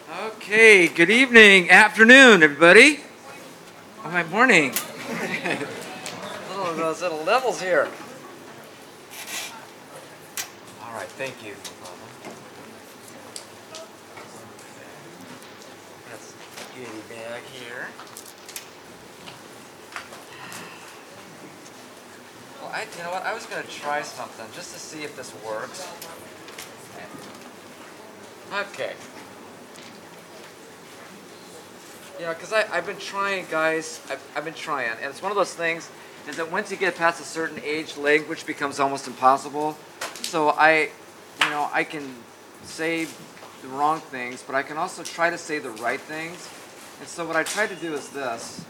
Okay, good evening, afternoon, everybody. All right, morning. Those little levels here. All right, thank you. That's a goodie bag here. Well, you know what? I was going to try something just to see if this works. Okay. You know, because I've been trying, guys. I've been trying, and it's one of those things is that once you get past a certain age, language becomes almost impossible. So I can say the wrong things, but I can also try to say the right things. And so what I try to do is this.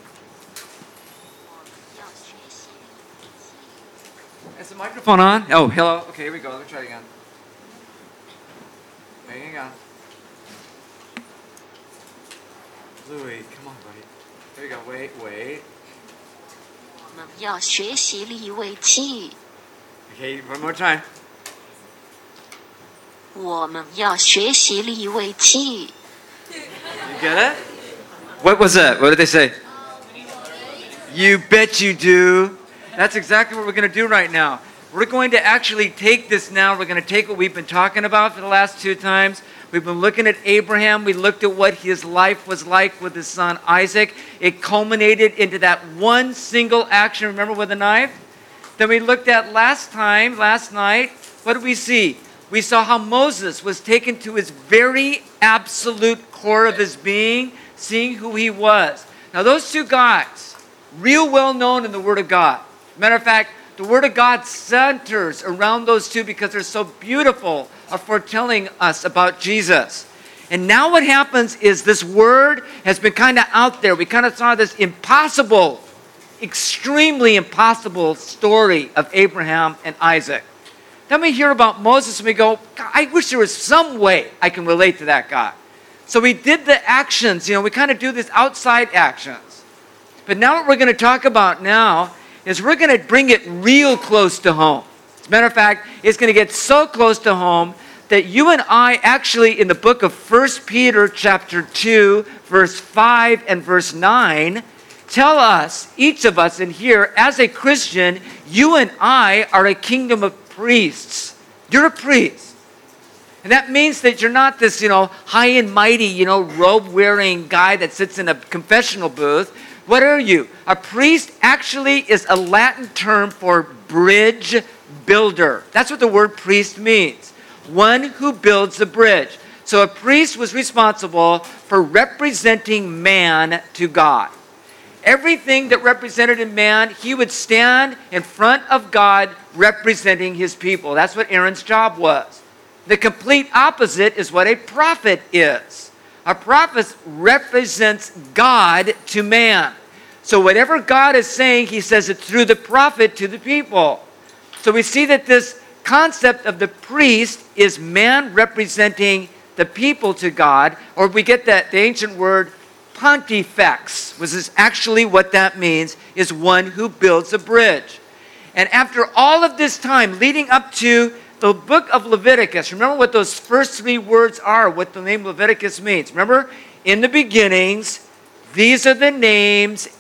Is the microphone on? Oh, hello. Okay, here we go. Let me try it again. Okay, hang on. Louis, come on, buddy. There you go. Wait. 我们要学习利未记。 Okay, one more time. 我们要学习利未记。 You get it? What was that? What did they say? You bet you do. That's exactly what we're going to do right now. We're going to actually take this now. We're going to take what we've been talking about for the last 2 times. We've been looking at Abraham. We looked at what his life was like with his son Isaac. It culminated into that one single action. Remember, with the knife? Then we looked at last night, what did we see? We saw how Moses was taken to his very absolute core of his being, seeing who he was. Now, those 2 guys, real well known in the Word of God. Matter of fact, the Word of God centers around those 2 because they're so beautiful of foretelling us about Jesus. And now what happens is this Word has been kind of out there. We kind of saw this impossible, extremely impossible story of Abraham and Isaac. Then we hear about Moses and we go, God, I wish there was some way I can relate to that guy. So we did the actions, we kind of do this outside actions. But now what we're going to talk about now is we're going to bring it real close to home. As a matter of fact, it's going to get so close to home that you and I actually in the book of 1 Peter chapter 2, verse 5 and verse 9, tell us, each of us in here, as a Christian, you and I are a kingdom of priests. You're a priest. And that means that you're not this, high and mighty, robe-wearing guy that sits in a confessional booth. What are you? A priest actually is a Latin term for bridge builder. That's what the word priest means. One who builds a bridge. So a priest was responsible for representing man to God. Everything that represented a man, he would stand in front of God representing his people. That's what Aaron's job was. The complete opposite is what a prophet is. A prophet represents God to man. So whatever God is saying, he says it through the prophet to the people. So we see that this concept of the priest is man representing the people to God, or we get the ancient word pontifex, which is actually what that means, is one who builds a bridge. And after all of this time leading up to the book of Leviticus, remember what those first 3 words are, what the name Leviticus means. Remember, in the beginnings, these are the names.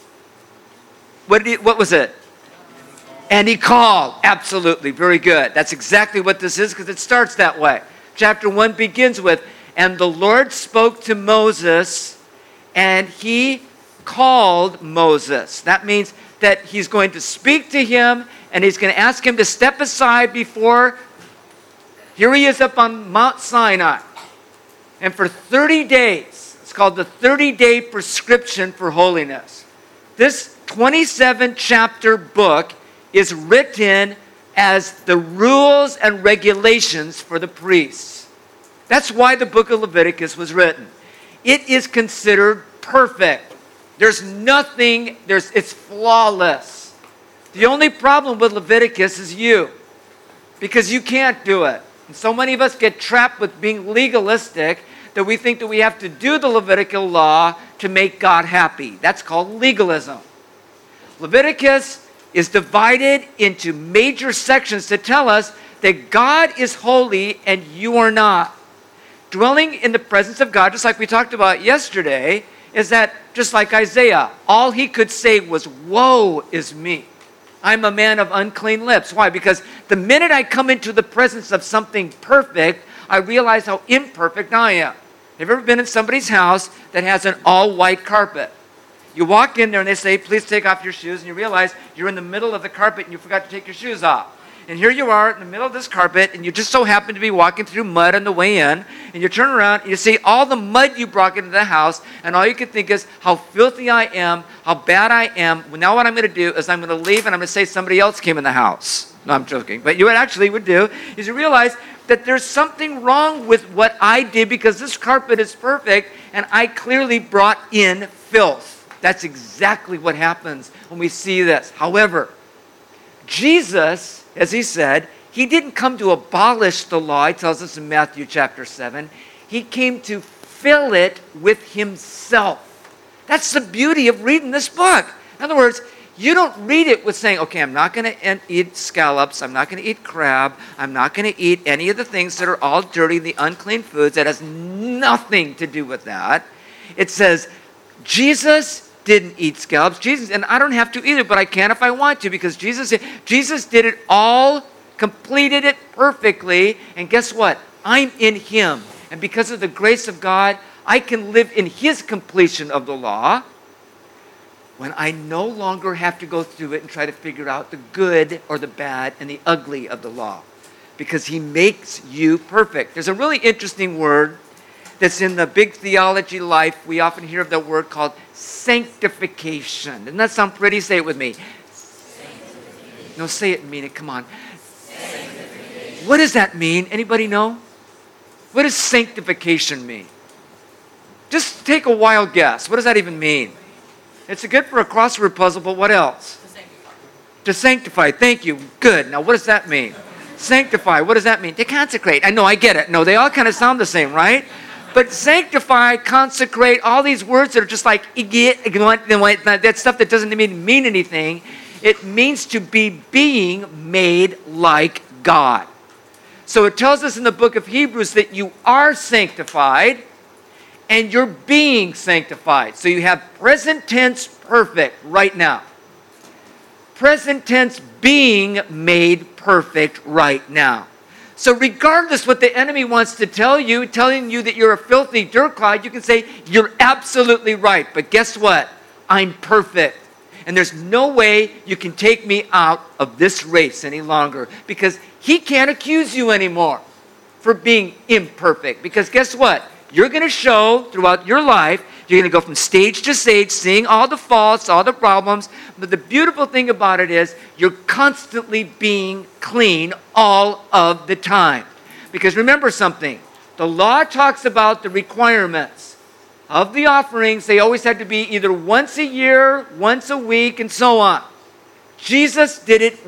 What was it? And he called. Absolutely. Very good. That's exactly what this is because it starts that way. Chapter 1 begins with, and the Lord spoke to Moses, and he called Moses. That means that he's going to speak to him, and he's going to ask him to step aside before. Here he is up on Mount Sinai. And for 30 days, it's called the 30-day prescription for holiness. This 27-chapter book is written as the rules and regulations for the priests. That's why the book of Leviticus was written. It is considered perfect. There's nothing, it's flawless. The only problem with Leviticus is you, because you can't do it. And so many of us get trapped with being legalistic that we think that we have to do the Levitical law to make God happy. That's called legalism. Leviticus is divided into major sections to tell us that God is holy and you are not. Dwelling in the presence of God, just like we talked about yesterday, is that just like Isaiah, all he could say was, woe is me. I'm a man of unclean lips. Why? Because the minute I come into the presence of something perfect, I realize how imperfect I am. Have you ever been in somebody's house that has an all-white carpet? You walk in there and they say, please take off your shoes, and you realize you're in the middle of the carpet and you forgot to take your shoes off. And here you are in the middle of this carpet, and you just so happen to be walking through mud on the way in, and you turn around and you see all the mud you brought into the house, and all you can think is how filthy I am, how bad I am. Well, now what I'm going to do is I'm going to leave, and I'm going to say somebody else came in the house. No, I'm joking. But you would do is you realize that there's something wrong with what I did, because this carpet is perfect, and I clearly brought in filth. That's exactly what happens when we see this. However, Jesus, as he said, he didn't come to abolish the law. He tells us in Matthew chapter 7. He came to fill it with himself. That's the beauty of reading this book. In other words, you don't read it with saying, okay, I'm not going to eat scallops. I'm not going to eat crab. I'm not going to eat any of the things that are all dirty, the unclean foods. That has nothing to do with that. It says, Jesus didn't eat scallops. Jesus, and I don't have to either, but I can if I want to, because Jesus did it all, completed it perfectly, and guess what? I'm in him. And because of the grace of God, I can live in his completion of the law when I no longer have to go through it and try to figure out the good or the bad and the ugly of the law, because he makes you perfect. There's a really interesting word that's in the big theology life. We often hear of that word called sanctification. Doesn't that sound pretty? Say it with me. No, say it and mean it. Come on. What does that mean? Anybody know? What does sanctification mean? Just take a wild guess. What does that even mean? It's good for a crossword puzzle, but what else? To sanctify. Thank you. Good. Now, what does that mean? Sanctify. What does that mean? To consecrate. I know, I get it. No, they all kind of sound the same, right? But sanctify, consecrate, all these words that are just like, that stuff that doesn't even mean anything. It means to be being made like God. So it tells us in the book of Hebrews that you are sanctified and you're being sanctified. So you have present tense perfect right now. Present tense being made perfect right now. So regardless what the enemy wants to tell you, telling you that you're a filthy dirt clod, you can say, you're absolutely right. But guess what? I'm perfect. And there's no way you can take me out of this race any longer, because he can't accuse you anymore for being imperfect. Because guess what? You're going to show throughout your life, you're going to go from stage to stage, seeing all the faults, all the problems. But the beautiful thing about it is you're constantly being clean all of the time. Because remember something, the law talks about the requirements of the offerings. They always had to be either once a year, once a week, and so on. Jesus did it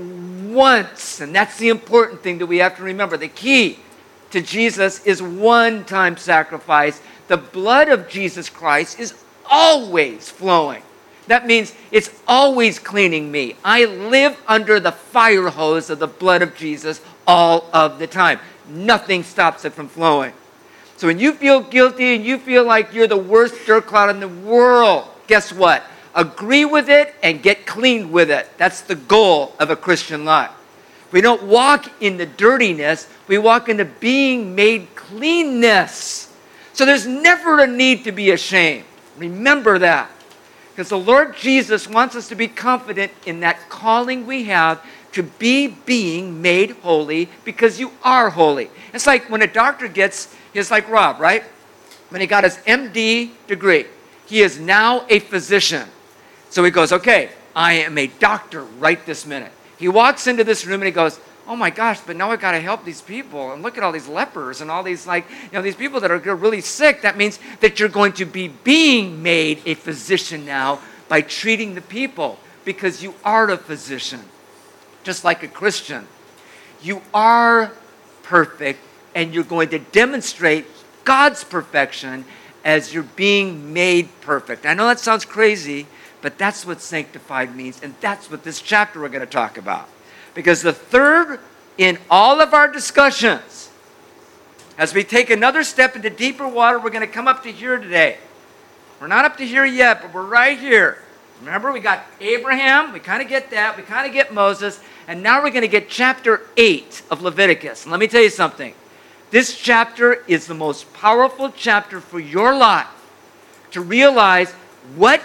once, and that's the important thing that we have to remember. The key to Jesus is one-time sacrifice. The blood of Jesus Christ is always flowing. That means it's always cleaning me. I live under the fire hose of the blood of Jesus all of the time. Nothing stops it from flowing. So when you feel guilty and you feel like you're the worst dirt clod in the world, guess what? Agree with it and get cleaned with it. That's the goal of a Christian life. We don't walk in the dirtiness. We walk into being made cleanness. So there's never a need to be ashamed. Remember that. Because the Lord Jesus wants us to be confident in that calling we have to be being made holy, because you are holy. It's like when a doctor gets his, like Rob, right? When he got his MD degree, he is now a physician. So he goes, okay, I am a doctor right this minute. He walks into this room and he goes, oh my gosh, but now I've got to help these people. And look at all these lepers and all these, these people that are really sick. That means that you're going to be being made a physician now by treating the people, because you are a physician. Just like a Christian. You are perfect, and you're going to demonstrate God's perfection as you're being made perfect. I know that sounds crazy, but that's what sanctified means, and that's what this chapter we're going to talk about. Because the third in all of our discussions As we take another step into deeper water, we're going to come up to here today. We're not up to here yet, but we're right here. Remember, we got Abraham, we kind of get that, we kind of get Moses, and now we're going to get chapter 8 of Leviticus. And let me tell you something. This chapter is the most powerful chapter for your life to realize what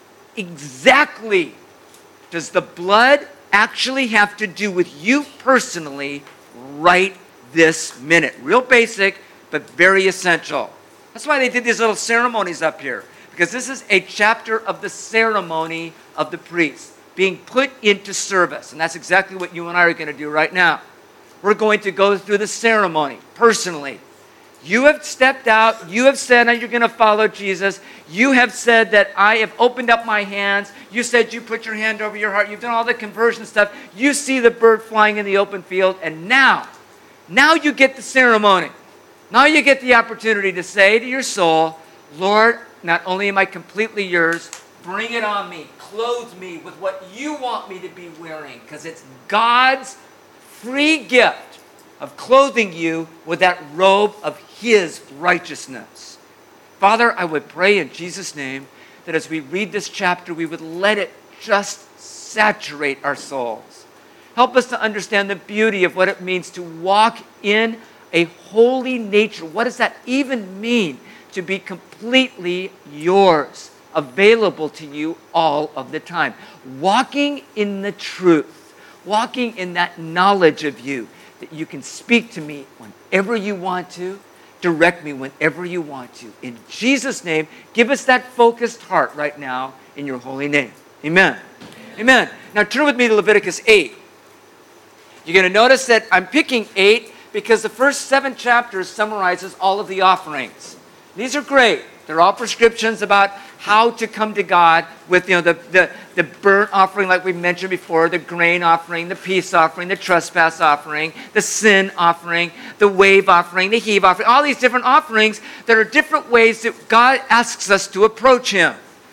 exactly does the blood actually have to do with you personally right this minute. Real basic, but very essential. That's why they did these little ceremonies up here. Because this is a chapter of the ceremony of the priest being put into service. And that's exactly what you and I are going to do right now. We're going to go through the ceremony personally. You have stepped out. You have said that you're going to follow Jesus. You have said that I have opened up my hands. You said you put your hand over your heart. You've done all the conversion stuff. You see the bird flying in the open field. And now you get the ceremony. Now you get the opportunity to say to your soul, Lord, not only am I completely yours, bring it on me. Clothe me with what you want me to be wearing. Because it's God's free gift of clothing you with that robe of His righteousness. Father, I would pray in Jesus' name that as we read this chapter, we would let it just saturate our souls. Help us to understand the beauty of what it means to walk in a holy nature. What does that even mean? To be completely yours, available to you all of the time. Walking in the truth, walking in that knowledge of you, that you can speak to me whenever you want to, direct me whenever you want to. In Jesus' name, give us that focused heart right now in your holy name. Amen. Amen. Now turn with me to Leviticus 8. You're going to notice that I'm picking 8 because the first 7 chapters summarizes all of the offerings. These are great. They're all prescriptions about how to come to God with the burnt offering like we mentioned before, the grain offering, the peace offering, the trespass offering, the sin offering, the wave offering, the heave offering, all these different offerings that are different ways that God asks us to approach Him.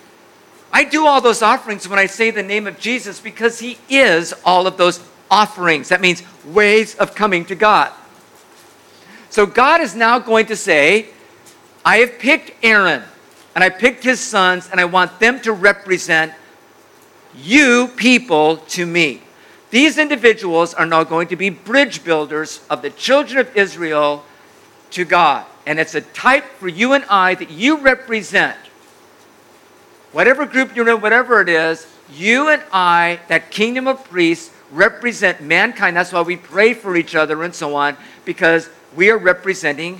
I do all those offerings when I say the name of Jesus because He is all of those offerings. That means ways of coming to God. So God is now going to say, I have picked Aaron, and I picked his sons, and I want them to represent you people to me. These individuals are now going to be bridge builders of the children of Israel to God. And it's a type for you and I that you represent. Whatever group you're in, whatever it is, you and I, that kingdom of priests, represent mankind. That's why we pray for each other and so on, because we are representing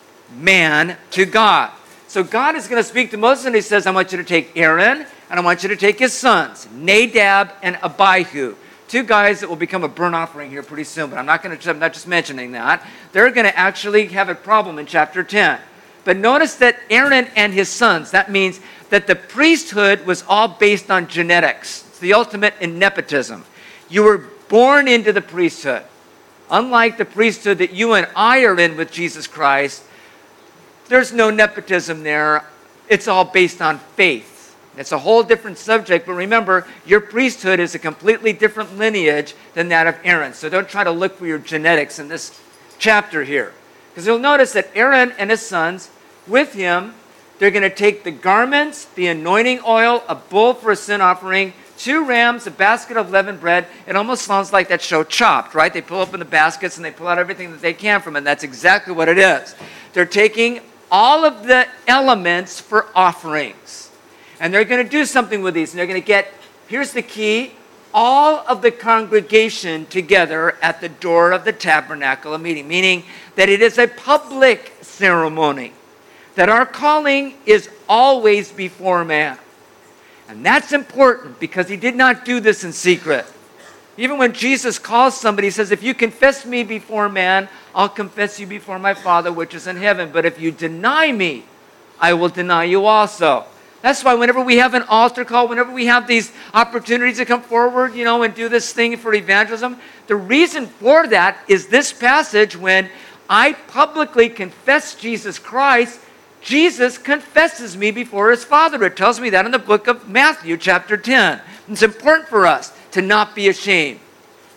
man to God. So God is going to speak to Moses and He says, I want you to take Aaron and I want you to take his sons, Nadab and Abihu. 2 guys that will become a burnt offering here pretty soon, but I'm not just mentioning that. They're going to actually have a problem in chapter 10. But notice that Aaron and his sons, that means that the priesthood was all based on genetics. It's the ultimate in nepotism. You were born into the priesthood. Unlike the priesthood that you and I are in with Jesus Christ, there's no nepotism there. It's all based on faith. It's a whole different subject, but remember, your priesthood is a completely different lineage than that of Aaron. So don't try to look for your genetics in this chapter here. Because you'll notice that Aaron and his sons, with him, they're going to take the garments, the anointing oil, a bull for a sin offering, 2 rams, a basket of leavened bread. It almost sounds like that show Chopped, right? They pull open the baskets and they pull out everything that they can from it. And that's exactly what it is. They're taking all of the elements for offerings. And they're going to do something with these. And they're going to get, here's the key, all of the congregation together at the door of the tabernacle of meeting. Meaning that it is a public ceremony. That our calling is always before man. And that's important because He did not do this in secret. Even when Jesus calls somebody, He says, if you confess me before man, I'll confess you before my Father which is in heaven. But if you deny me, I will deny you also. That's why whenever we have an altar call, whenever we have these opportunities to come forward, and do this thing for evangelism, the reason for that is this passage when I publicly confess Jesus Christ, Jesus confesses me before His Father. It tells me that in the book of Matthew chapter 10. It's important for us to not be ashamed.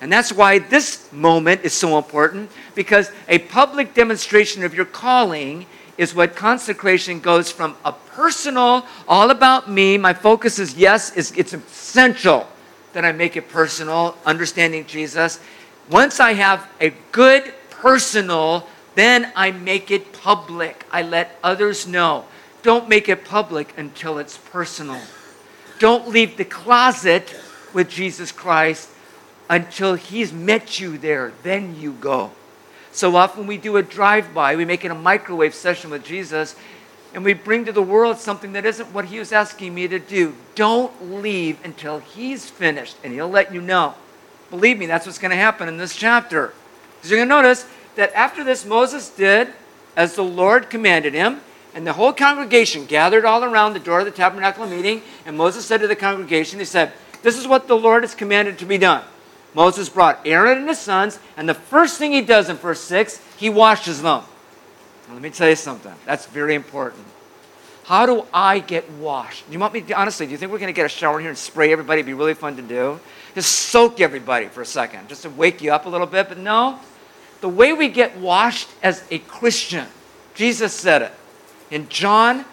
And that's why this moment is so important, because a public demonstration of your calling is what consecration goes from a personal, all about me, my focus is yes, it's essential that I make it personal, understanding Jesus. Once I have a good personal, then I make it public. I let others know. Don't make it public until it's personal. Don't leave the closet with Jesus Christ until he's met you there. Then you go. So often we do a drive-by. We make it a microwave session with Jesus, and we bring to the world something that isn't what he was asking me to do. Don't leave until he's finished, and he'll let you know. Believe me, that's what's going to happen in this chapter. Because you're going to notice that after this, Moses did as the Lord commanded him, and the whole congregation gathered all around the door of the tabernacle meeting, and Moses said to the congregation, he said, this is what the Lord has commanded to be done. Moses brought Aaron and his sons, and the first thing he does in verse 6, he washes them. Now, let me tell you something. That's very important. How do I get washed? Do you want me to, honestly, do you think we're going to get a shower here and spray everybody? It'd be really fun to do. Just soak everybody for a second, just to wake you up a little bit. But no, the way we get washed as a Christian, Jesus said it. In John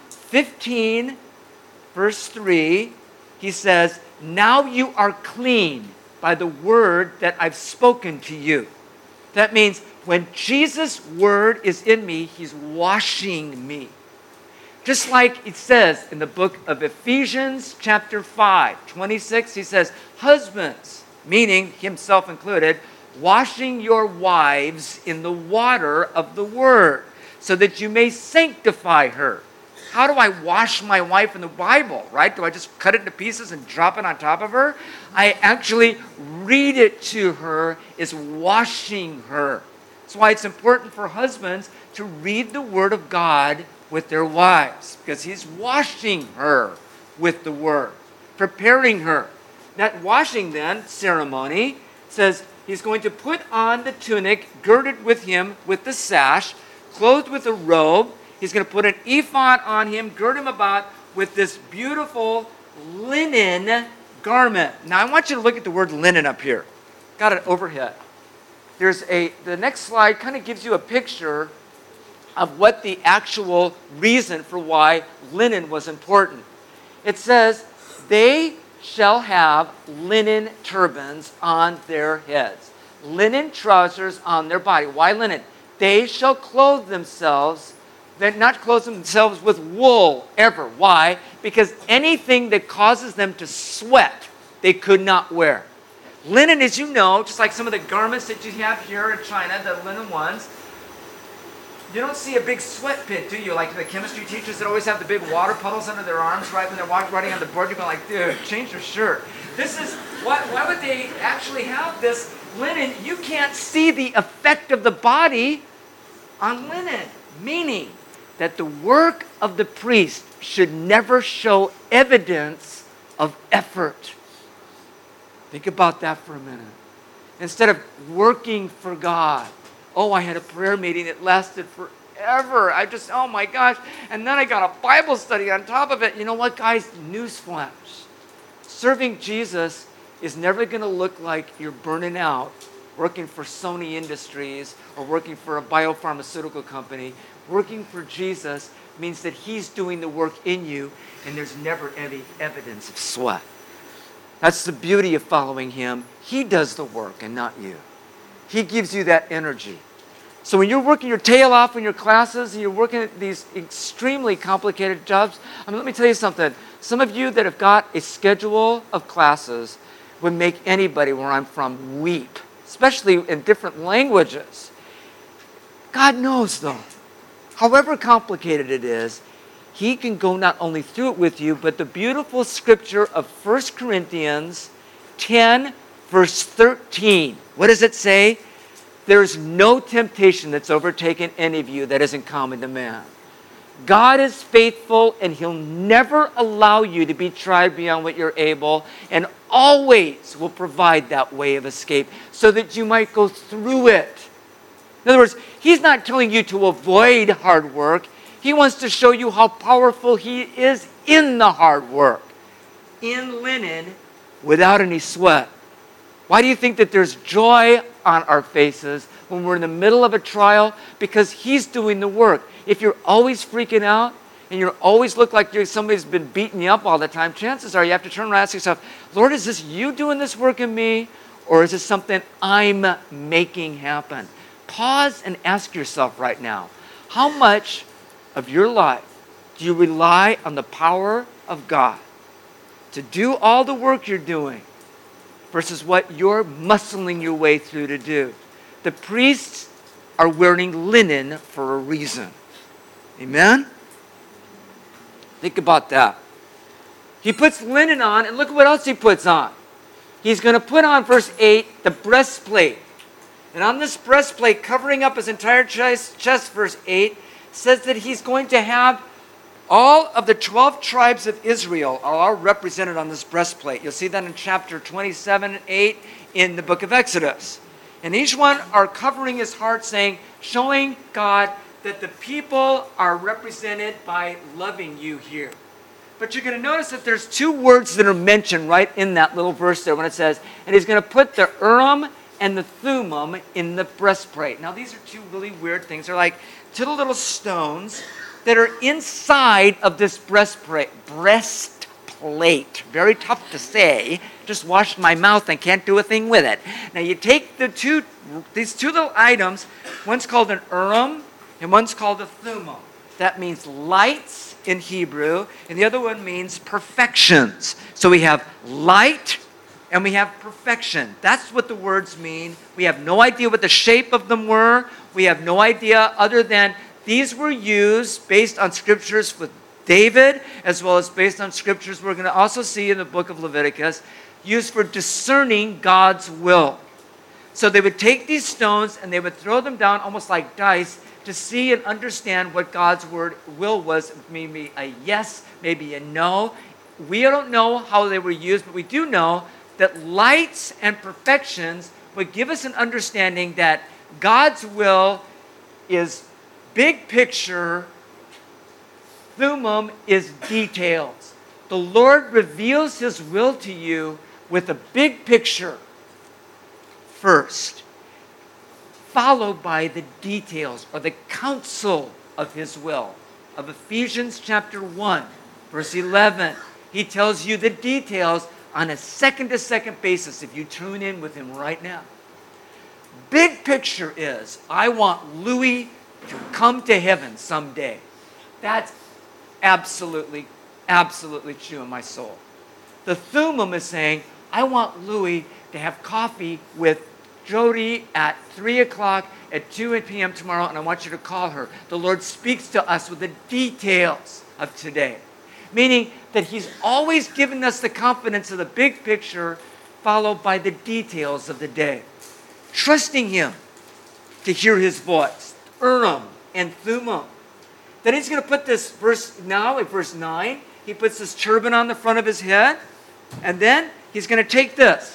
15, verse 3, he says, now you are clean by the word that I've spoken to you. That means when Jesus' word is in me, he's washing me. Just like it says in the book of Ephesians chapter 5, 26, he says, husbands, meaning himself included, washing your wives in the water of the word, so that you may sanctify her. How do I wash my wife in the Bible, right? Do I just cut it into pieces and drop it on top of her? I actually read it to her, is washing her. That's why it's important for husbands to read the Word of God with their wives, because he's washing her with the Word, preparing her. That washing then ceremony says he's going to put on the tunic, girded with him with the sash, clothed with a robe. He's going to put an ephod on him, gird him about with this beautiful linen garment. Now, I want you to look at the word linen up here. Got it overhead. The next slide kind of gives you a picture of what the actual reason for why linen was important. It says, they shall have linen turbans on their heads, linen trousers on their body. Why linen? They shall clothe themselves. They're not clothe themselves with wool ever. Why? Because anything that causes them to sweat, they could not wear. Linen, as you know, just like some of the garments that you have here in China, the linen ones, you don't see a big sweat pit, do you? Like the chemistry teachers that always have the big water puddles under their arms, right? When they're writing on the board, you're going like, dude, change your shirt. This is, why would they actually have this linen? You can't see the effect of the body on linen. Meaning that the work of the priest should never show evidence of effort. Think about that for a minute. Instead of working for God, oh, I had a prayer meeting that lasted forever. Oh my gosh. And then I got a Bible study on top of it. You know what, guys? Newsflash. Serving Jesus is never going to look like you're burning out working for Sony Industries or working for a biopharmaceutical company. Working for Jesus means that he's doing the work in you, and there's never any evidence of sweat. That's the beauty of following him. He does the work and not you. He gives you that energy. So when you're working your tail off in your classes and you're working at these extremely complicated jobs, let me tell you something. Some of you that have got a schedule of classes would make anybody where I'm from weep, especially in different languages. God knows, though. However complicated it is, he can go not only through it with you, but the beautiful scripture of 1 Corinthians 10, verse 13. What does it say? There is no temptation that's overtaken any of you that isn't common to man. God is faithful, and he'll never allow you to be tried beyond what you're able, and always will provide that way of escape so that you might go through it. In other words, he's not telling you to avoid hard work. He wants to show you how powerful he is in the hard work. In linen, without any sweat. Why do you think that there's joy on our faces when we're in the middle of a trial? Because he's doing the work. If you're always freaking out and you always look like somebody's been beating you up all the time, chances are you have to turn around and ask yourself, Lord, is this you doing this work in me? Or is it something I'm making happen? Pause and ask yourself right now, how much of your life do you rely on the power of God to do all the work you're doing versus what you're muscling your way through to do? The priests are wearing linen for a reason. Amen? Think about that. He puts linen on, and look at what else he puts on. He's going to put on, verse 8, the breastplate. And on this breastplate, covering up his entire chest, verse 8, says that he's going to have all of the 12 tribes of Israel are all represented on this breastplate. You'll see that in chapter 27 and 8 in the book of Exodus. And each one are covering his heart, showing God that the people are represented by loving you here. But you're going to notice that there's two words that are mentioned right in that little verse there when it says, and he's going to put the Urim and the Thummim in the breastplate. Now these are two really weird things. They're like two little stones that are inside of this breastplate. Breastplate. Very tough to say. Just washed my mouth and can't do a thing with it. Now you take these two little items. One's called an Urim and one's called a Thummim. That means lights in Hebrew, and the other one means perfections. So we have light and we have perfection. That's what the words mean. We have no idea what the shape of them were. We have no idea other than these were used based on scriptures with David, as well as based on scriptures we're going to also see in the book of Leviticus, used for discerning God's will. So they would take these stones and they would throw them down almost like dice to see and understand what God's will was. Maybe a yes, maybe a no. We don't know how they were used, but we do know that lights and perfections would give us an understanding that God's will is big picture. Thummim is details. The Lord reveals his will to you with a big picture first, followed by the details or the counsel of his will. Of Ephesians chapter 1, verse 11, he tells you the details on a second-to-second basis if you tune in with him right now. Big picture is, I want Louis to come to heaven someday. That's absolutely, absolutely true in my soul. The Thummim is saying, I want Louis to have coffee with Jody at 3 o'clock at 2 p.m. tomorrow, and I want you to call her. The Lord speaks to us with the details of today. Meaning that he's always given us the confidence of the big picture, followed by the details of the day. Trusting him to hear his voice. Urim and Thummim. Then he's going to put this verse now, in verse 9, he puts this turban on the front of his head, and then he's going to take this.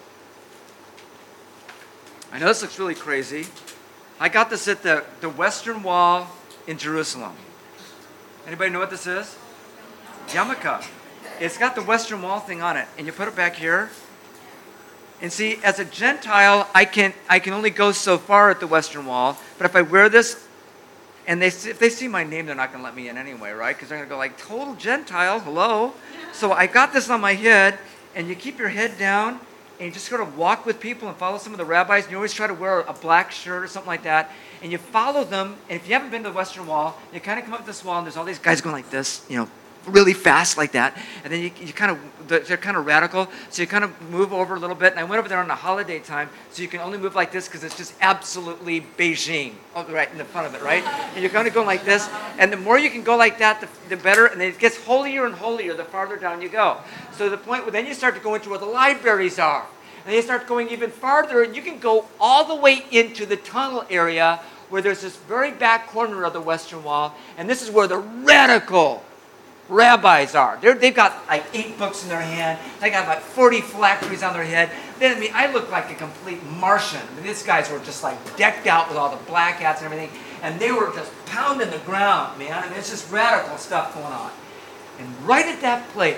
I know this looks really crazy. I got this at the Western Wall in Jerusalem. Anybody know what this is? Yarmulke. It's got the Western Wall thing on it, and you put it back here. And see, as a Gentile, I can only go so far at the Western Wall. But if I wear this, and if they see my name, they're not going to let me in anyway, right? Because they're going to go like, total Gentile, hello. So I got this on my head, and you keep your head down, and you just sort of walk with people and follow some of the rabbis. And you always try to wear a black shirt or something like that. And you follow them. And if you haven't been to the Western Wall, you kind of come up this wall, and there's all these guys going like this, really fast like that. And then they're kind of radical. So you kind of move over a little bit. And I went over there on the holiday time, so you can only move like this because it's just absolutely Beijing, right in the front of it, right? And you're going to go like this. And the more you can go like that, the better. And then it gets holier and holier the farther down you go. So the point where then you start to go into where the libraries are. And then you start going even farther, and you can go all the way into the tunnel area where there's this very back corner of the Western Wall. And this is where the radical rabbis are. They've got like 8 books in their hand. They got like 40 phylacteries on their head. Then I look like a complete Martian. These guys were just like decked out with all the black hats and everything. And they were just pounding the ground, man. I mean, it's just radical stuff going on. And right at that place,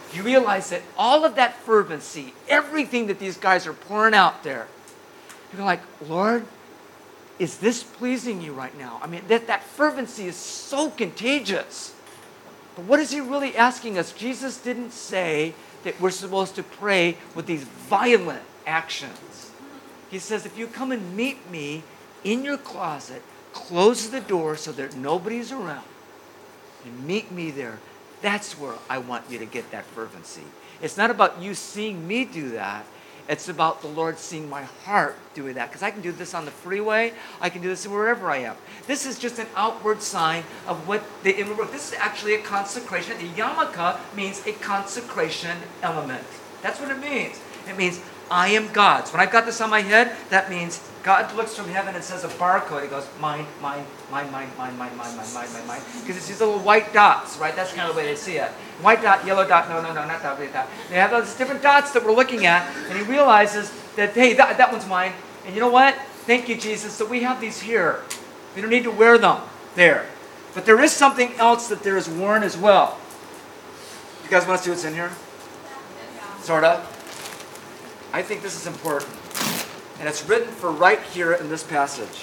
you realize that all of that fervency, everything that these guys are pouring out there, you're like, Lord, is this pleasing you right now? I mean, that fervency is so contagious. But what is he really asking us? Jesus didn't say that we're supposed to pray with these violent actions. He says, if you come and meet me in your closet, close the door so that nobody's around, and meet me there, that's where I want you to get that fervency. It's not about you seeing me do that. It's about the Lord seeing my heart doing that. Because I can do this on the freeway. I can do this wherever I am. This is just an outward sign of what the inward work. This is actually a consecration. The yarmulke means a consecration element. That's what it means. It means I am God's. When I've got this on my head, that means God looks from heaven and says a barcode. He goes, mine, mine, mine, mine, mine, mine, mine, mine, mine, mine, mine. Because it's these little white dots, right? That's kind of the way they see it. White dot, yellow dot, no, not that, red dot. They have those different dots that we're looking at, and he realizes that, hey, that one's mine. And you know what? Thank you, Jesus. So we have these here. We don't need to wear them there. But there is something else that there is worn as well. You guys want to see what's in here? Sort of. I think this is important. And it's written for right here in this passage.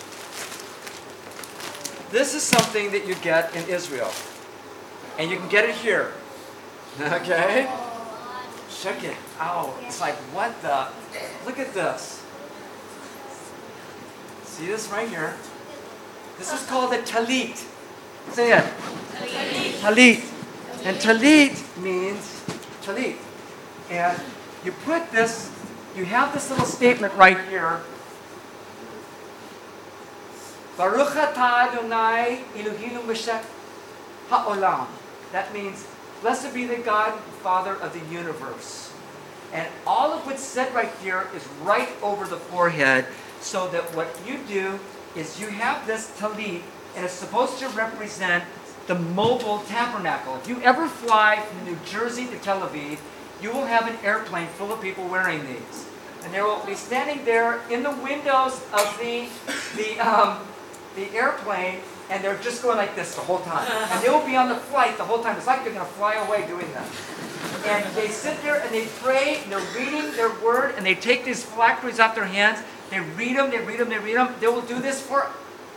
This is something that you get in Israel. And you can get it here. Okay? Check it out. It's like, what the? Look at this. See this right here? This is called a talit. Say it. Talit. And talit means talit. And you put this, you have this little statement right here. Baruch atah Adonai Eloheinu melech ha'olam. That means, blessed be the God, Father of the universe. And all of what's said right here is right over the forehead, so that what you do is you have this talit, and it's supposed to represent the mobile tabernacle. If you ever fly from New Jersey to Tel Aviv, you will have an airplane full of people wearing these. And they will be standing there in the windows of the airplane, and they're just going like this the whole time. And they will be on the flight the whole time. It's like they're going to fly away doing that. And they sit there and they pray, and they're reading their word, and they take these phylacteries off their hands. They read them, they read them, they read them. They will do this for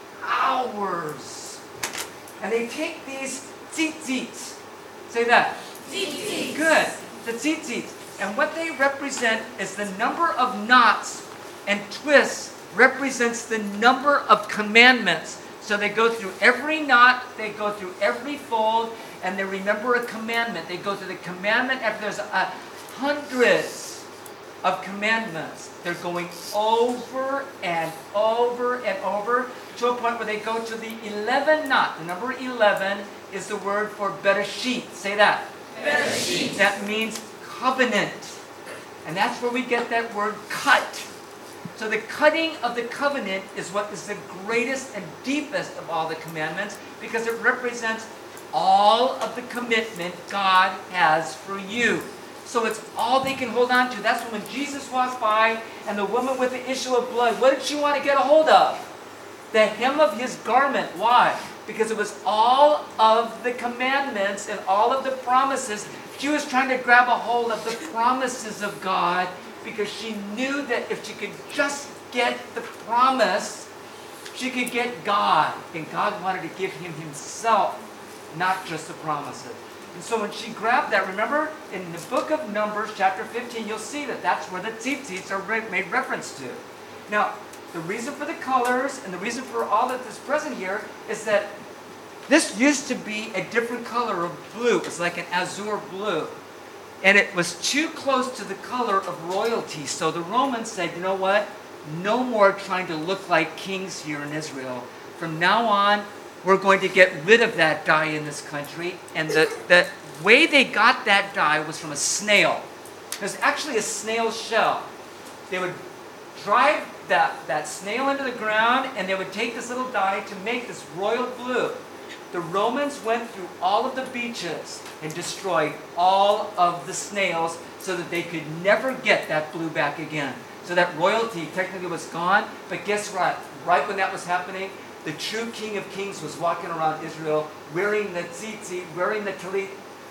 hours. And they take these tzitzits. Say that. Tzitzits. Good. The tzitzits. And what they represent is the number of knots and twists represents the number of commandments. So they go through every knot, they go through every fold, and they remember a commandment. They go through the commandment after there's hundreds of commandments. They're going over and over and over to a point where they go to the 11 knot. The number 11 is the word for Bereshit. Say that. Bereshit. That means covenant. And that's where we get that word cut. So the cutting of the covenant is what is the greatest and deepest of all the commandments, because it represents all of the commitment God has for you. So it's all they can hold on to. That's when Jesus walks by and the woman with the issue of blood, what did she want to get a hold of? The hem of his garment. Why? Because it was all of the commandments and all of the promises. She was trying to grab a hold of the promises of God, because she knew that if she could just get the promise, she could get God. And God wanted to give him himself, not just the promises. And so when she grabbed that, remember, in the book of Numbers, chapter 15, you'll see that that's where the tzitzits are made reference to. Now, the reason for the colors and the reason for all that is present here is that this used to be a different color of blue. It was like an azure blue. And it was too close to the color of royalty. So the Romans said, you know what? No more trying to look like kings here in Israel. From now on, we're going to get rid of that dye in this country. And the way they got that dye was from a snail. There's actually a snail shell. They would drive that snail into the ground, and they would take this little dye to make this royal blue. The Romans went through all of the beaches and destroyed all of the snails so that they could never get that blue back again. So that royalty technically was gone. But guess what? Right when that was happening, the true King of Kings was walking around Israel wearing the tzitzit, wearing the talit.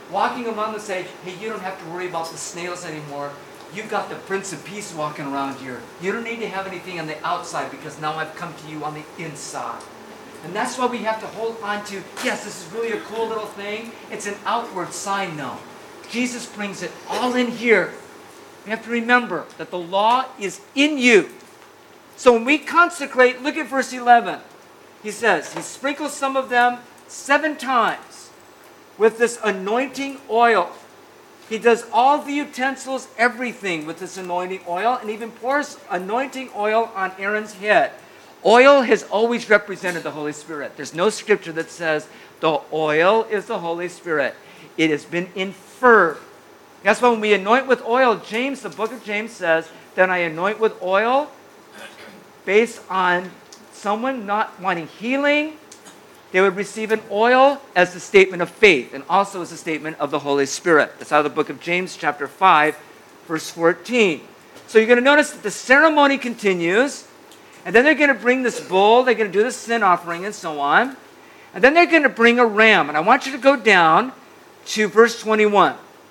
walking around and say, hey, you don't have to worry about the snails anymore. You've got the Prince of Peace walking around here. You don't need to have anything on the outside because now I've come to you on the inside. And that's why we have to hold on to, yes, this is really a cool little thing. It's an outward sign though. Jesus brings it all in here. We have to remember that the law is in you. So when we consecrate, look at verse 11. He says, he sprinkles some of them 7 times with this anointing oil. He does all the utensils, everything with this anointing oil, and even pours anointing oil on Aaron's head. Oil has always represented the Holy Spirit. There's no scripture that says the oil is the Holy Spirit. It has been inferred. That's why when we anoint with oil, James, the book of James says that I anoint with oil based on someone not wanting healing. They would receive an oil as a statement of faith and also as a statement of the Holy Spirit. That's out of the book of James chapter 5, verse 14. So you're going to notice that the ceremony continues, and then they're going to bring this bull, they're going to do the sin offering and so on, and then they're going to bring a ram. And I want you to go down to verse 21.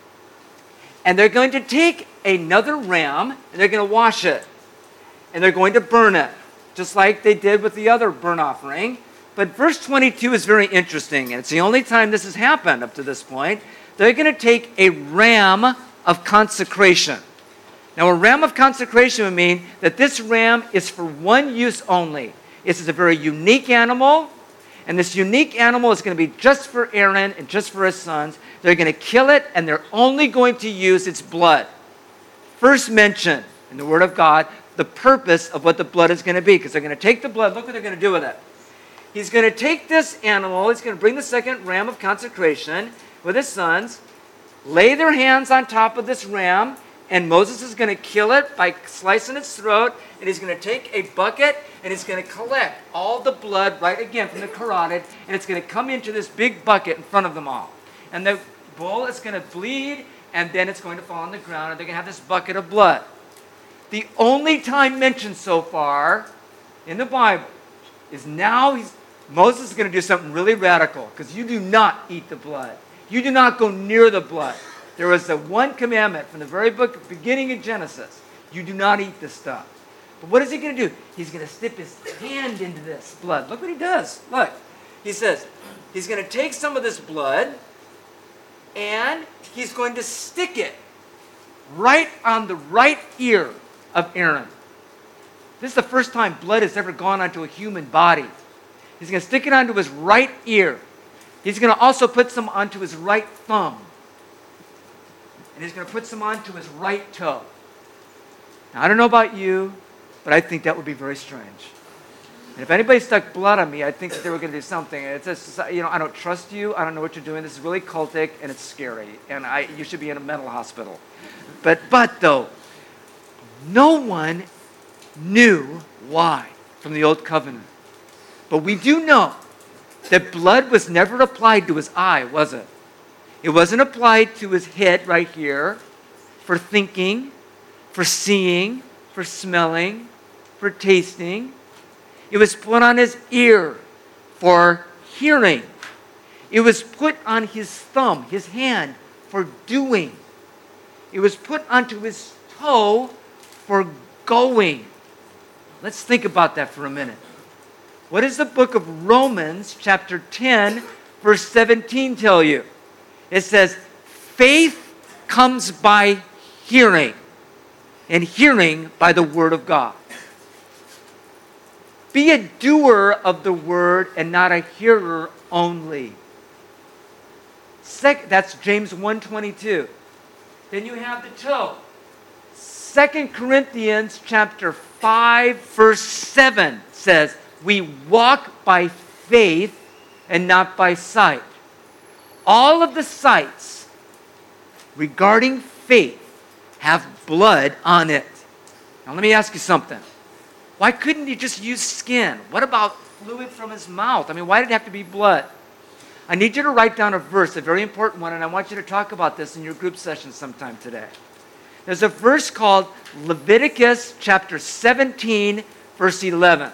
And they're going to take another ram, and they're going to wash it, and they're going to burn it, just like they did with the other burnt offering. But verse 22 is very interesting, and it's the only time this has happened up to this point. They're going to take a ram of consecration. Now, a ram of consecration would mean that this ram is for one use only. This is a very unique animal, and this unique animal is going to be just for Aaron and just for his sons. They're going to kill it, and they're only going to use its blood. First mention in the Word of God the purpose of what the blood is going to be, because they're going to take the blood. Look what they're going to do with it. He's going to take this animal, he's going to bring the second ram of consecration with his sons, lay their hands on top of this ram, and Moses is going to kill it by slicing its throat, and he's going to take a bucket, and he's going to collect all the blood right again from the carotid, and it's going to come into this big bucket in front of them all. And the bull is going to bleed, and then it's going to fall on the ground, and they're going to have this bucket of blood. The only time mentioned so far in the Bible is now Moses is going to do something really radical, because you do not eat the blood. You do not go near the blood. There was the one commandment from the very beginning of Genesis. You do not eat this stuff. But what is he going to do? He's going to stick his hand into this blood. Look what he does. Look. He says he's going to take some of this blood and he's going to stick it right on the right ear of Aaron. This is the first time blood has ever gone onto a human body. He's going to stick it onto his right ear. He's going to also put some onto his right thumb. And he's going to put some onto his right toe. Now, I don't know about you, but I think that would be very strange. And if anybody stuck blood on me, I think that they were going to do something. It's just, I don't trust you. I don't know what you're doing. This is really cultic, and it's scary. And you should be in a mental hospital. But though, no one knew why from the Old Covenant. But we do know that blood was never applied to his eye, was it? It wasn't applied to his head right here for thinking, for seeing, for smelling, for tasting. It was put on his ear for hearing. It was put on his thumb, his hand, for doing. It was put onto his toe for going. Let's think about that for a minute. What does the book of Romans, chapter 10, verse 17 tell you? It says, faith comes by hearing, and hearing by the word of God. Be a doer of the word and not a hearer only. That's James 1:22. Then you have the toe. 2 Corinthians chapter 5, verse 7 says, we walk by faith and not by sight. All of the sites regarding faith have blood on it. Now let me ask you something. Why couldn't he just use skin? What about fluid from his mouth? Why did it have to be blood? I need you to write down a verse, a very important one, and I want you to talk about this in your group session sometime today. There's a verse called Leviticus chapter 17, verse 11.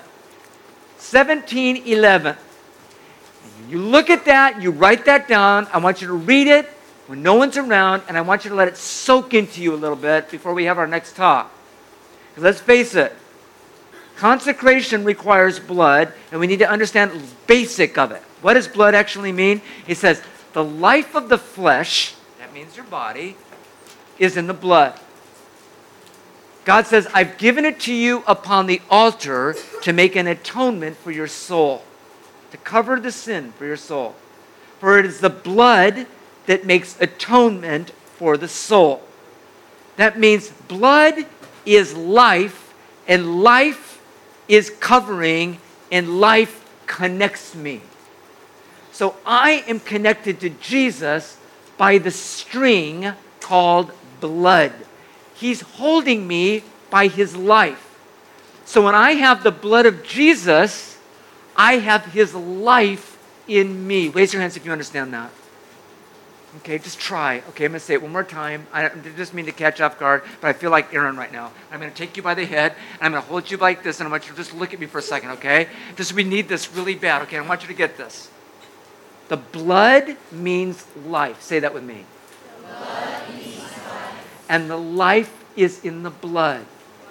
17:11. You look at that, you write that down. I want you to read it, when no one's around, and I want you to let it soak into you a little bit before we have our next talk. Let's face it, consecration requires blood, and we need to understand the basic of it. What does blood actually mean? He says, the life of the flesh, that means your body, is in the blood. God says, I've given it to you upon the altar to make an atonement for your soul, to cover the sin for your soul. For it is the blood that makes atonement for the soul. That means blood is life, and life is covering, and life connects me. So I am connected to Jesus by the string called blood. He's holding me by his life. So when I have the blood of Jesus, I have his life in me. Raise your hands if you understand that. Okay, just try. Okay, I'm going to say it one more time. I just mean to catch off guard, but I feel like Aaron right now. I'm going to take you by the head, and I'm going to hold you like this, and I want you to just look at me for a second, okay? We need this really bad, okay? I want you to get this. The blood means life. Say that with me. The blood means life. And the life is in the blood.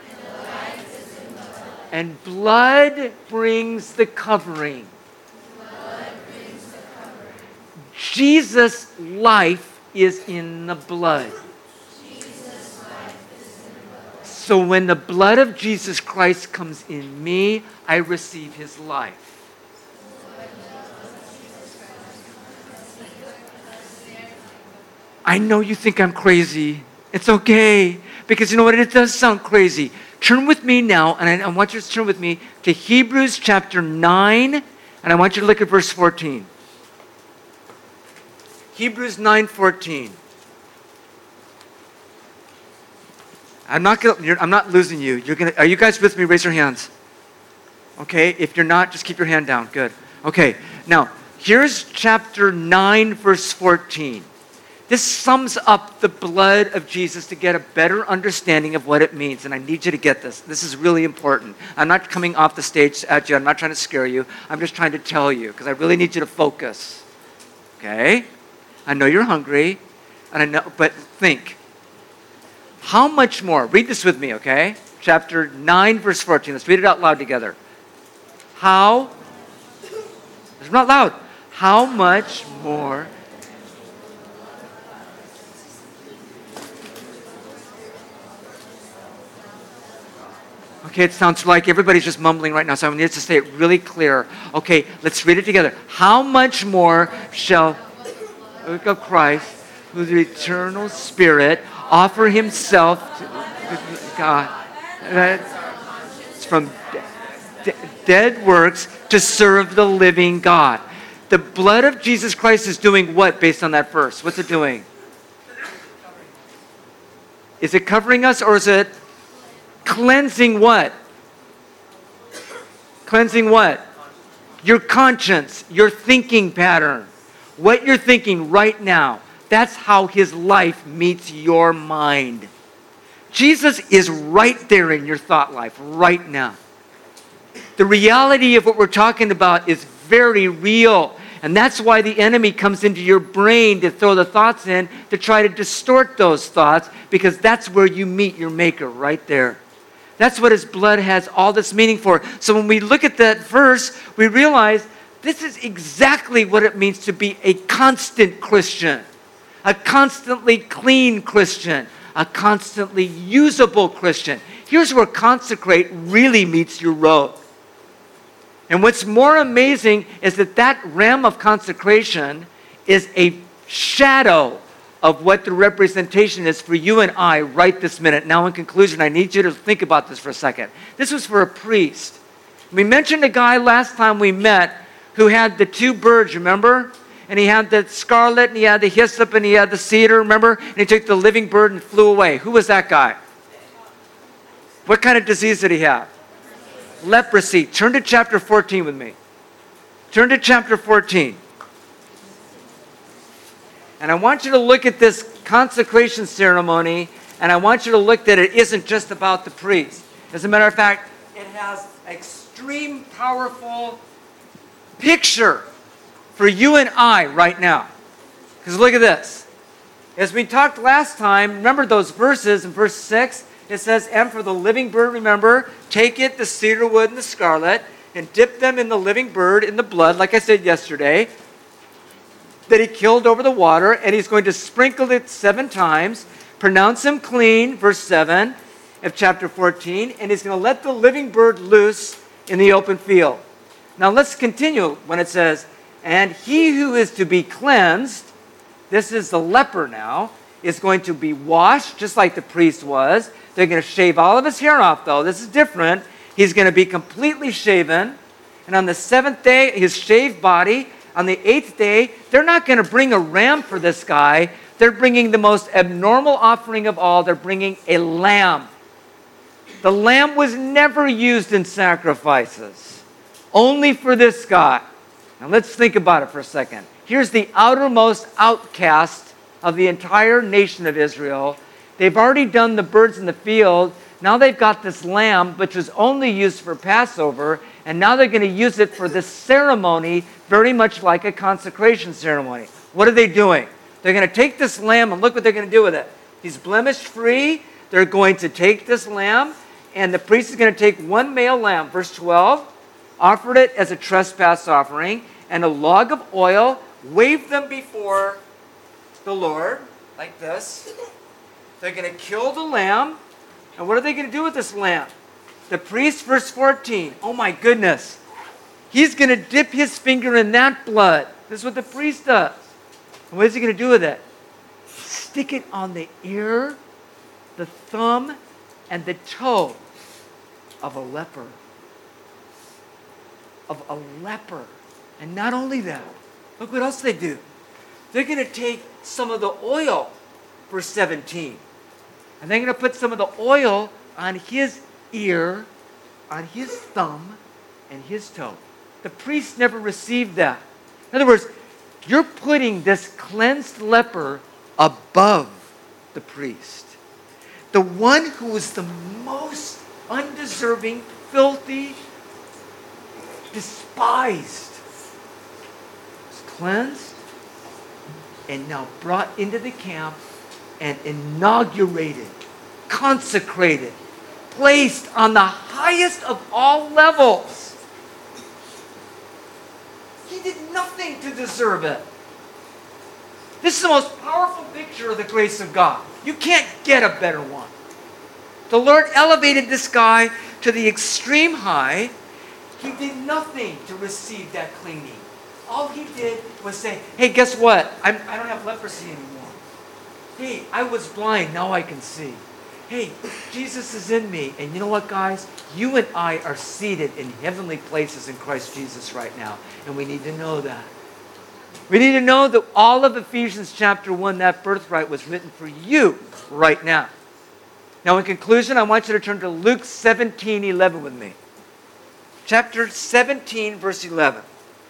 And blood brings the covering. Jesus' life is in the blood. So when the blood of Jesus Christ comes in me, I receive his life. I know you think I'm crazy. It's okay. Because you know what? It does sound crazy. Turn with me now, and I want you to turn with me to Hebrews chapter 9, and I want you to look at verse 14. Hebrews 9:14. I'm not losing you. Are you guys with me? Raise your hands. Okay, if you're not, just keep your hand down. Good. Okay, now, here's chapter 9, verse 14. This sums up the blood of Jesus to get a better understanding of what it means, and I need you to get this. This is really important. I'm not coming off the stage at you. I'm not trying to scare you. I'm just trying to tell you, because I really need you to focus. Okay? I know you're hungry, but think. How much more? Read this with me, okay? Chapter 9, verse 14. Let's read it out loud together. It's not loud. How much more? Okay, it sounds like everybody's just mumbling right now, so I need to say it really clear. Okay, let's read it together. How much more shall of Christ, who the eternal Spirit, offer himself to God from dead works to serve the living God. The blood of Jesus Christ is doing what based on that verse? What's it doing? Is it covering us, or is it cleansing what? Cleansing what? Your conscience, your thinking pattern. What you're thinking right now, that's how his life meets your mind. Jesus is right there in your thought life right now. The reality of what we're talking about is very real. And that's why the enemy comes into your brain to throw the thoughts in, to try to distort those thoughts, because that's where you meet your maker, right there. That's what his blood has all this meaning for. So when we look at that verse, we realize this is exactly what it means to be a constant Christian, a constantly clean Christian, a constantly usable Christian. Here's where consecrate really meets your road. And what's more amazing is that realm of consecration is a shadow of what the representation is for you and I right this minute. Now, in conclusion, I need you to think about this for a second. This was for a priest. We mentioned a guy last time we met who had the two birds, remember? And he had the scarlet, and he had the hyssop, and he had the cedar, remember? And he took the living bird and flew away. Who was that guy? What kind of disease did he have? Leprosy. Turn to chapter 14 with me. Turn to chapter 14. And I want you to look at this consecration ceremony, and I want you to look that it isn't just about the priest. As a matter of fact, it has extreme, powerful picture for you and I right now. Because look at this. As we talked last time, remember those verses in verse 6? It says, and for the living bird, remember, take it, the cedar wood and the scarlet, and dip them in the living bird in the blood, like I said yesterday, that he killed over the water, and he's going to sprinkle it 7 times, pronounce him clean, verse 7 of chapter 14, and he's going to let the living bird loose in the open field. Now let's continue when it says, and he who is to be cleansed, this is the leper now, is going to be washed just like the priest was. They're going to shave all of his hair off though. This is different. He's going to be completely shaven. And on the 7th day, his shaved body. On the 8th day, they're not going to bring a ram for this guy. They're bringing the most abnormal offering of all. They're bringing a lamb. The lamb was never used in sacrifices. Only for this guy. Now let's think about it for a second. Here's the outermost outcast of the entire nation of Israel. They've already done the birds in the field. Now they've got this lamb, which was only used for Passover, and now they're going to use it for this ceremony, very much like a consecration ceremony. What are they doing? They're going to take this lamb, and look what they're going to do with it. He's blemish-free. They're going to take this lamb, and the priest is going to take 1 male lamb, verse 12, offered it as a trespass offering, and a log of oil, wave them before the Lord, like this. They're going to kill the lamb. And what are they going to do with this lamb? The priest, verse 14. Oh my goodness. He's going to dip his finger in that blood. This is what the priest does. And what is he going to do with it? Stick it on the ear, the thumb, and the toe of a leper. Of a leper. And not only that, look what else they do. They're going to take some of the oil, verse 17. And they're going to put some of the oil on his ear, on his thumb, and his toe. The priest never received that. In other words, you're putting this cleansed leper above the priest. The one who was the most undeserving, filthy, despised, was cleansed and now brought into the camp and inaugurated, consecrated, placed on the highest of all levels. He did nothing to deserve it. This is the most powerful picture of the grace of God. You can't get a better one. The Lord elevated this guy to the extreme high. He did nothing to receive that cleaning. All he did was say, hey, guess what? I don't have leprosy anymore. Hey, I was blind, now I can see. Hey, Jesus is in me. And you know what, guys? You and I are seated in heavenly places in Christ Jesus right now. And we need to know that. We need to know that all of Ephesians chapter 1, that birthright was written for you right now. Now, in conclusion, I want you to turn to Luke 17:11 with me. Chapter 17, verse 11.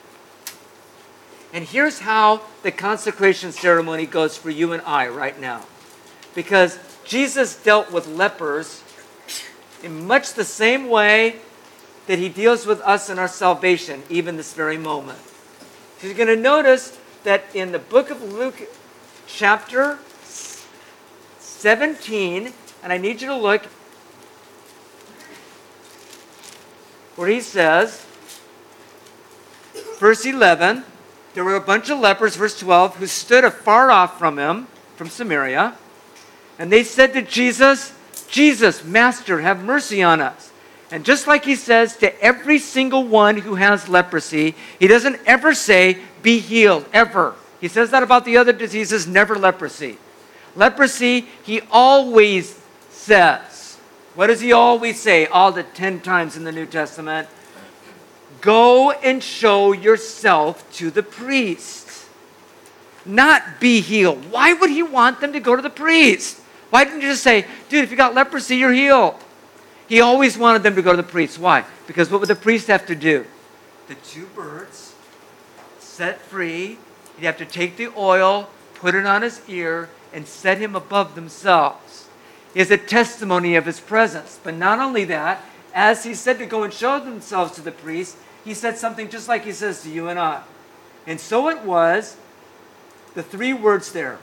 And here's how the consecration ceremony goes for you and I right now. Because Jesus dealt with lepers in much the same way that he deals with us in our salvation, even this very moment. So you're going to notice that in the book of Luke, chapter 17, and I need you to look where he says, verse 11, there were a bunch of lepers, verse 12, who stood afar off from him, from Samaria, and they said to Jesus, Jesus, Master, have mercy on us. And just like he says to every single one who has leprosy, he doesn't ever say, be healed, ever. He says that about the other diseases, never leprosy. Leprosy, he always says. What does he always say? All the 10 times in the New Testament. Go and show yourself to the priest. Not be healed. Why would he want them to go to the priest? Why didn't you just say, dude, if you got leprosy, you're healed? He always wanted them to go to the priest. Why? Because what would the priest have to do? The 2 birds, set free. He'd have to take the oil, put it on his ear, and set him above themselves. Is a testimony of his presence. But not only that, as he said to go and show themselves to the priest, he said something just like he says to you and I. And so it was, the 3 words there,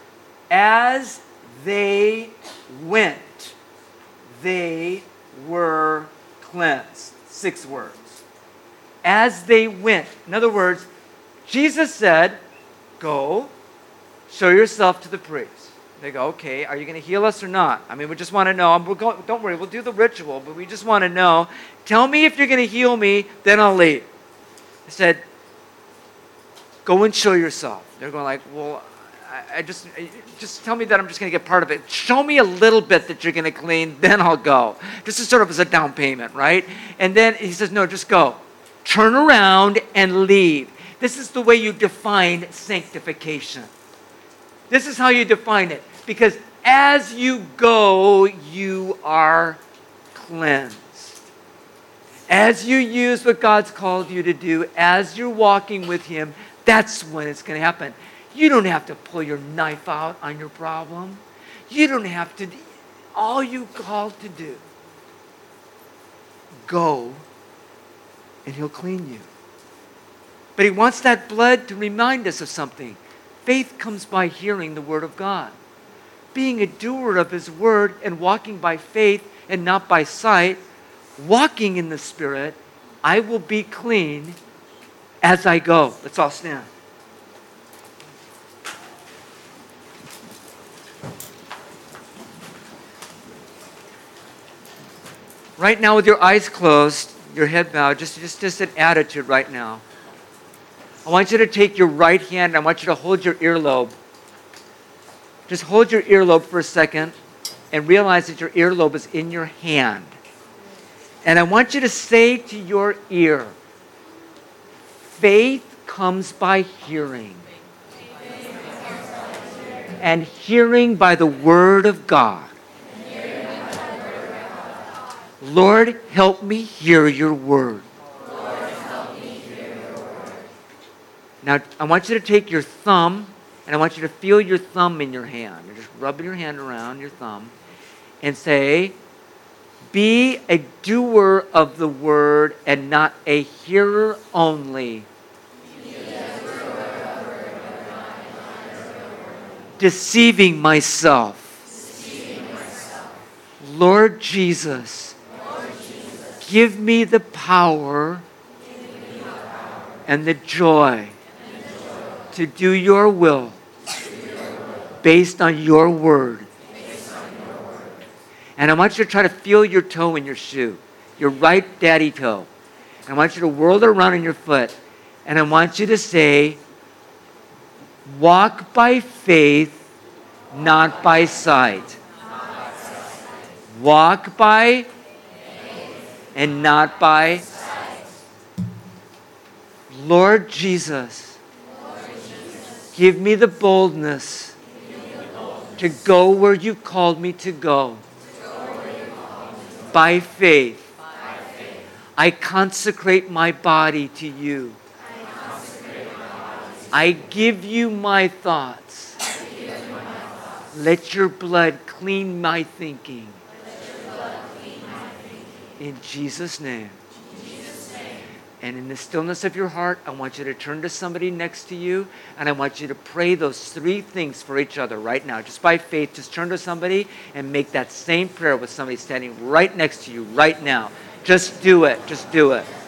As they went, they were cleansed. 6 words. As they went. In other words, Jesus said, go, show yourself to the priest. They go, okay, are you going to heal us or not? I mean, we just want to know. Don't worry, we'll do the ritual, but we just want to know. Tell me if you're going to heal me, then I'll leave. I said, go and show yourself. They're going like, well, I just tell me that I'm just going to get part of it. Show me a little bit that you're going to clean, then I'll go. Just sort of as a down payment, right? And then he says, no, just go. Turn around and leave. This is the way you define sanctification. This is how you define it. Because as you go, you are cleansed. As you use what God's called you to do, as you're walking with Him, that's when it's going to happen. You don't have to pull your knife out on your problem. You don't have to. All you called to do, go, and He'll clean you. But He wants that blood to remind us of something. Faith comes by hearing the Word of God. Being a doer of His Word and walking by faith and not by sight, walking in the Spirit, I will be clean as I go. Let's all stand. Right now with your eyes closed, your head bowed, just an attitude right now. I want you to take your right hand, I want you to hold your earlobe. Just hold your earlobe for a second and realize that your earlobe is in your hand. And I want you to say to your ear, faith comes by hearing. And hearing by the Word of God. Lord, help me hear your Word. Now, I want you to take your thumb, and I want you to feel your thumb in your hand. You're just rubbing your hand around your thumb, and say, be a doer of the Word and not a hearer only. Deceiving myself. Lord Jesus, give me the power and the joy to do your will based on your word. And I want you to try to feel your toe in your shoe, your right daddy toe. And I want you to whirl it around in your foot. And I want you to say, walk by faith, not by sight. Walk by and not by. Lord Jesus, give me the boldness to go where you called me to go. By faith, I consecrate my body to you. I give you my thoughts. Let your blood clean my thinking. In Jesus' name. And in the stillness of your heart, I want you to turn to somebody next to you, and I want you to pray those 3 things for each other right now. Just by faith, just turn to somebody and make that same prayer with somebody standing right next to you right now. Just do it. Just do it.